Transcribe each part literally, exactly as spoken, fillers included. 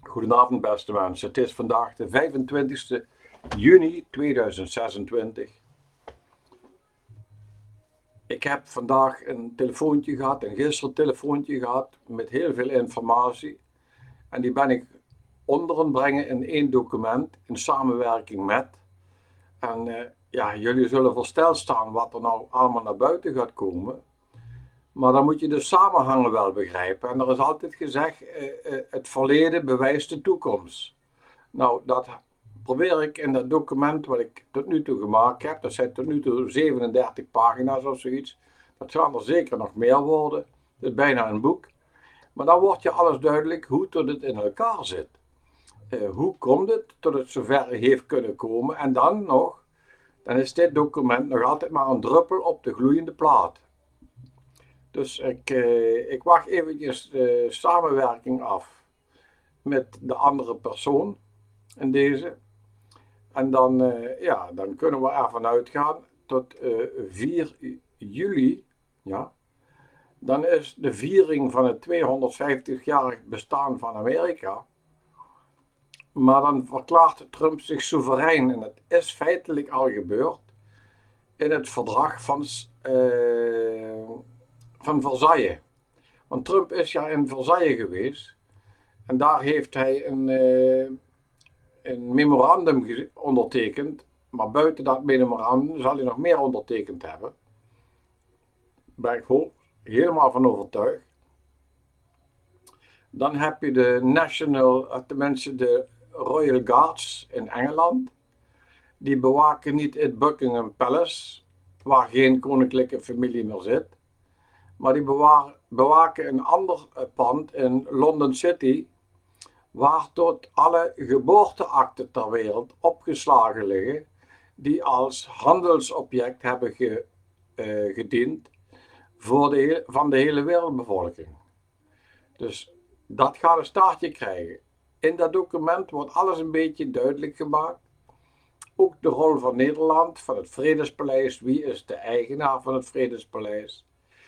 Goedenavond beste mensen, het is vandaag de vijfentwintigste juni tweeduizend zesentwintig. Ik heb vandaag een telefoontje gehad, en gisteren een telefoontje gehad met heel veel informatie. En die ben ik onderen brengen in één document in samenwerking met. En uh, ja, jullie zullen versteld staan wat er nou allemaal naar buiten gaat komen. Maar dan moet je de samenhangen wel begrijpen. En er is altijd gezegd, uh, uh, het verleden bewijst de toekomst. Nou, dat probeer ik in dat document wat ik tot nu toe gemaakt heb. Dat zijn tot nu toe zevenendertig pagina's of zoiets. Dat gaan er zeker nog meer worden. Het is bijna een boek. Maar dan wordt je alles duidelijk hoe tot het in elkaar zit. Uh, hoe komt het tot het zover heeft kunnen komen? En dan nog, dan is dit document nog altijd maar een druppel op de gloeiende plaat. Dus ik, uh, ik wacht eventjes de samenwerking af met de andere persoon in deze. En dan, uh, ja, dan kunnen we ervan uitgaan tot uh, vier juli, ja, dan is de viering van het tweehonderdvijftigjarig bestaan van Amerika. Maar dan verklaart Trump zich soeverein, en dat is feitelijk al gebeurd, in het verdrag van, uh, van Versailles. Want Trump is ja in Versailles geweest en daar heeft hij een... Uh, een memorandum ondertekend, maar buiten dat memorandum zal hij nog meer ondertekend hebben. Daar ben ik helemaal van overtuigd. Dan heb je de National, tenminste de Royal Guards in Engeland. Die bewaken niet het Buckingham Palace, waar geen koninklijke familie meer zit. Maar die bewaken een ander pand in London City, waar tot alle geboorteakten ter wereld opgeslagen liggen, die als handelsobject hebben ge, uh, gediend voor de, van de hele wereldbevolking. Dus dat gaat een staartje krijgen. In dat document wordt alles een beetje duidelijk gemaakt. Ook de rol van Nederland, van het Vredespaleis. Wie is de eigenaar van het Vredespaleis?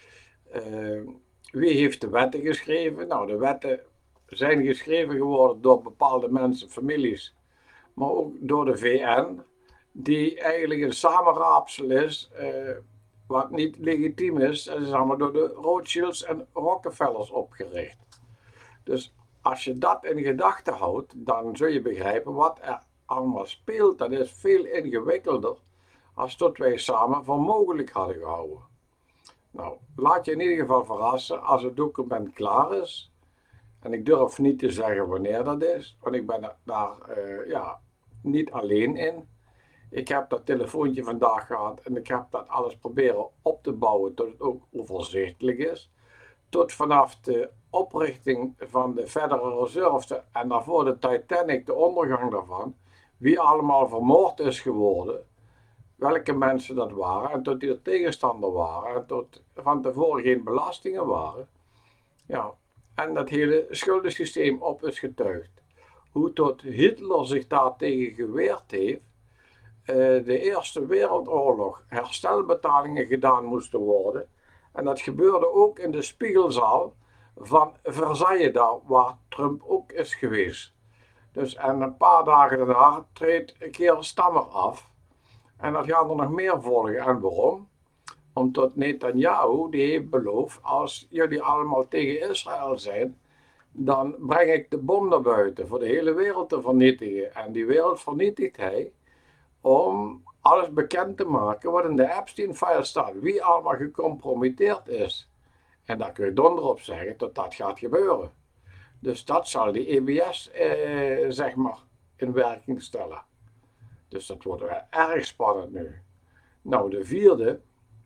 Uh, wie heeft de wetten geschreven? Nou, de wetten zijn geschreven geworden door bepaalde mensen, families, maar ook door de V N, die eigenlijk een samenraapsel is, uh, wat niet legitiem is. Dat is allemaal door de Rothschilds en Rockefellers opgericht. Dus als je dat in gedachten houdt, dan zul je begrijpen wat er allemaal speelt. Dat is veel ingewikkelder als dat wij samen voor mogelijk hadden gehouden. Nou, laat je in ieder geval verrassen als het document klaar is. En ik durf niet te zeggen wanneer dat is, want ik ben daar uh, ja, niet alleen in. Ik heb dat telefoontje vandaag gehad en ik heb dat alles proberen op te bouwen tot het ook overzichtelijk is. Tot vanaf de oprichting van de Federal Reserve en daarvoor de Titanic, de ondergang daarvan, wie allemaal vermoord is geworden, welke mensen dat waren en tot die er tegenstander waren en tot van tevoren geen belastingen waren. Ja. En dat hele schuldensysteem op is getuigd. Hoe tot Hitler zich daartegen geweerd heeft. Uh, de Eerste Wereldoorlog herstelbetalingen gedaan moesten worden. En dat gebeurde ook in de Spiegelzaal van Versailles, daar waar Trump ook is geweest. Dus en een paar dagen daarna treedt Keir Starmer af. En dat gaan er nog meer volgen. En waarom? Omdat Netanyahu die heeft beloofd, als jullie allemaal tegen Israël zijn, dan breng ik de bom naar buiten voor de hele wereld te vernietigen. En die wereld vernietigt hij om alles bekend te maken wat in de Epstein-file staat. Wie allemaal gecompromitteerd is. En daar kun je donder op zeggen dat dat gaat gebeuren. Dus dat zal die E B S eh, zeg maar in werking stellen. Dus dat wordt erg spannend nu. Nou, de vierde.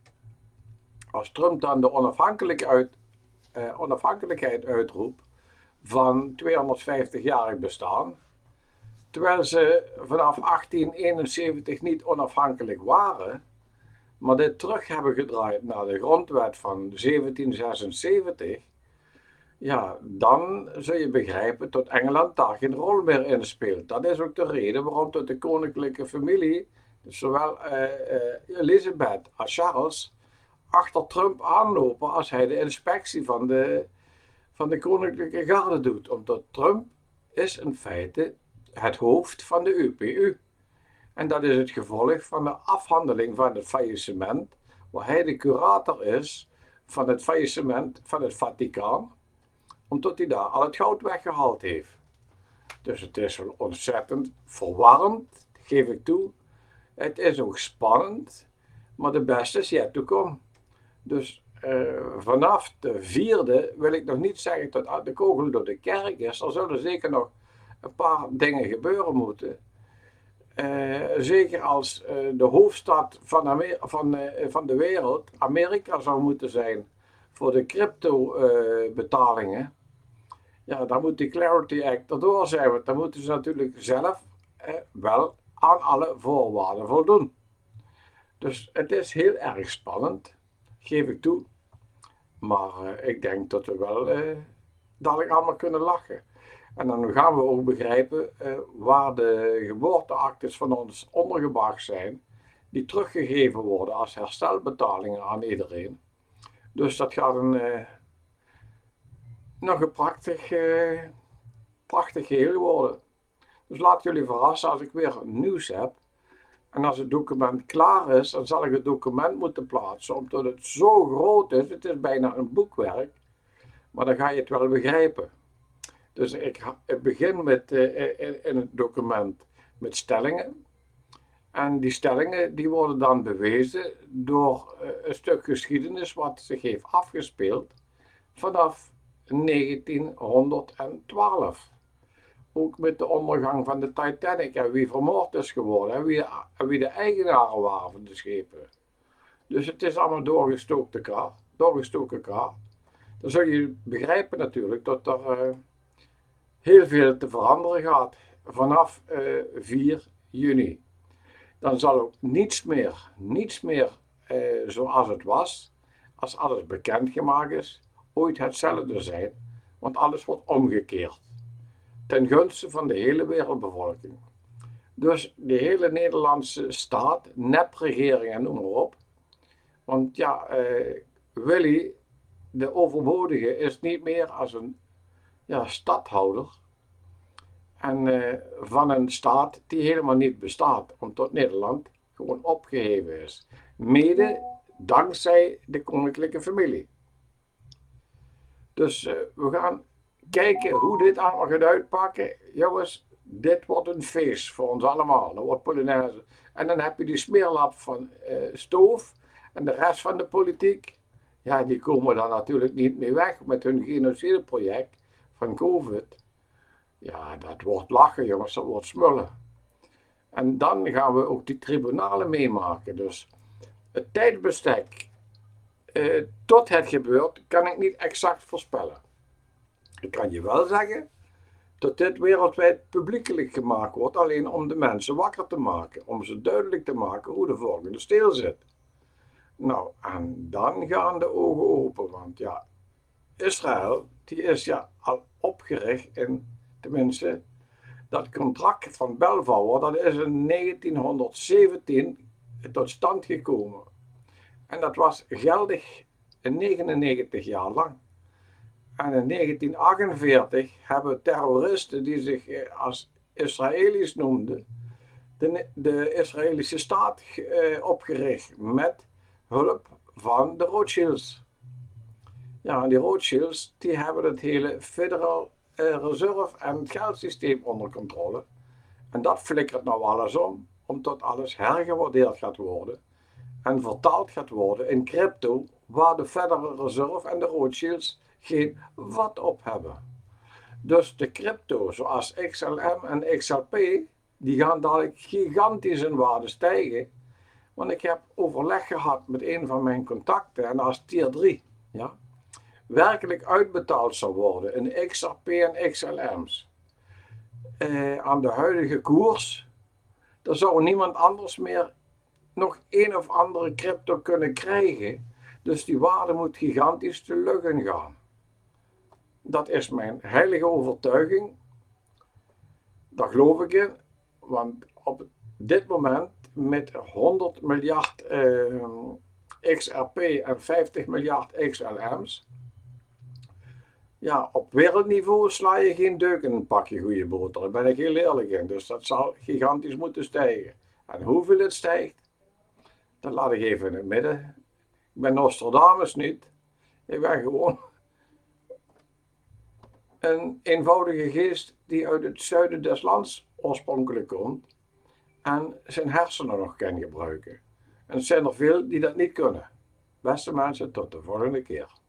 Als Trump dan de onafhankelijkheid, uit, eh, onafhankelijkheid uitroept van tweehonderdvijftig-jarig bestaan, terwijl ze vanaf achttien eenenzeventig niet onafhankelijk waren, maar dit terug hebben gedraaid naar de grondwet van zeventien zesenzeventig, ja, dan zul je begrijpen dat Engeland daar geen rol meer in speelt. Dat is ook de reden waarom tot de koninklijke familie, dus zowel uh, uh, Elizabeth als Charles, achter Trump aanlopen als hij de inspectie van de, van de koninklijke garde doet. Omdat Trump is in feite het hoofd van de U P U. En dat is het gevolg van de afhandeling van het faillissement, waar hij de curator is van het faillissement van het Vaticaan, omdat hij daar al het goud weggehaald heeft. Dus het is wel ontzettend verwarrend, geef ik toe. Het is ook spannend, maar de beste is yet to come. Dus uh, vanaf de vierde wil ik nog niet zeggen dat de kogel door de kerk is. Er zullen zeker nog een paar dingen gebeuren moeten. Uh, zeker als uh, de hoofdstad van, Amer van, uh, van de wereld Amerika zou moeten zijn voor de crypto uh, betalingen. Ja, dan moet die Clarity Act erdoor zijn, want dan moeten ze natuurlijk zelf uh, wel aan alle voorwaarden voldoen. Dus het is heel erg spannend, geef ik toe. Maar uh, ik denk dat we wel uh, dadelijk allemaal kunnen lachen. En dan gaan we ook begrijpen uh, waar de geboorteactes van ons ondergebracht zijn, die teruggegeven worden als herstelbetalingen aan iedereen. Dus dat gaat een, uh, nog een prachtig, uh, prachtig geheel worden. Dus laat jullie verrassen als ik weer nieuws heb. En als het document klaar is, dan zal ik het document moeten plaatsen, omdat het zo groot is. Het is bijna een boekwerk, maar dan ga je het wel begrijpen. Dus ik, ik begin met, uh, in, in het document met stellingen. En die stellingen die worden dan bewezen door uh, een stuk geschiedenis wat zich heeft afgespeeld vanaf negentienhonderdtwaalf. Ook met de ondergang van de Titanic en wie vermoord is geworden en wie, wie de eigenaren waren van de schepen. Dus het is allemaal doorgestoken kaart. Doorgestoken kaart. Dan zul je begrijpen natuurlijk dat er uh, heel veel te veranderen gaat vanaf uh, vier juni. Dan zal ook niets meer, niets meer uh, zoals het was, als alles bekendgemaakt is, ooit hetzelfde zijn, want alles wordt omgekeerd. Ten gunste van de hele wereldbevolking. Dus de hele Nederlandse staat, nepregering en noem maar op. Want ja, uh, Willy, de overbodige, is niet meer als een ja, stadhouder. En uh, van een staat die helemaal niet bestaat, omdat Nederland gewoon opgeheven is. Mede dankzij de koninklijke familie. Dus uh, we gaan kijken hoe dit allemaal gaat uitpakken. Jongens, dit wordt een feest voor ons allemaal. Dat wordt Polonaise. En dan heb je die smeerlap van uh, Stoof en de rest van de politiek. Ja, die komen daar natuurlijk niet mee weg met hun genocideproject van COVID. Ja, dat wordt lachen, jongens, dat wordt smullen. En dan gaan we ook die tribunalen meemaken. Dus het tijdsbestek uh, tot het gebeurt, kan ik niet exact voorspellen. Ik kan je wel zeggen dat dit wereldwijd publiekelijk gemaakt wordt, alleen om de mensen wakker te maken, om ze duidelijk te maken hoe de volgende stijl zit. Nou, en dan gaan de ogen open, want ja, Israël, die is ja al opgericht in, tenminste, dat contract van Balfour, dat is in negentienhonderdzeventien tot stand gekomen. En dat was geldig negenennegentig jaar lang. En in negentien achtenveertig hebben terroristen die zich als Israëli's noemden, de, de Israëlische staat eh, opgericht met hulp van de Rothschilds. Ja, en die Rothschilds die hebben het hele Federal Reserve en het geldsysteem onder controle. En dat flikkert nou alles om, omdat alles hergewaardeerd gaat worden en vertaald gaat worden in crypto, waar de Federal Reserve en de Rothschilds geen vat op hebben. Dus de crypto zoals X L M en X L P, die gaan dadelijk gigantisch in waarde stijgen. Want ik heb overleg gehad met een van mijn contacten en als tier drie, ja, werkelijk uitbetaald zou worden in X R P en X L M's eh, aan de huidige koers, dan zou niemand anders meer nog een of andere crypto kunnen krijgen. Dus die waarde moet gigantisch te lucht gaan. Dat is mijn heilige overtuiging. Daar geloof ik in. Want op dit moment met honderd miljard eh, X R P en vijftig miljard X L M's Ja, op wereldniveau sla je geen deuk in een pakje goede boter. Daar ben ik heel eerlijk in. Dus dat zal gigantisch moeten stijgen. En hoeveel het stijgt, dat laat ik even in het midden. Ik ben Nostradamus niet. Ik ben gewoon een eenvoudige geest die uit het zuiden des lands oorspronkelijk komt en zijn hersenen nog kan gebruiken. En er zijn er veel die dat niet kunnen. Beste mensen, tot de volgende keer.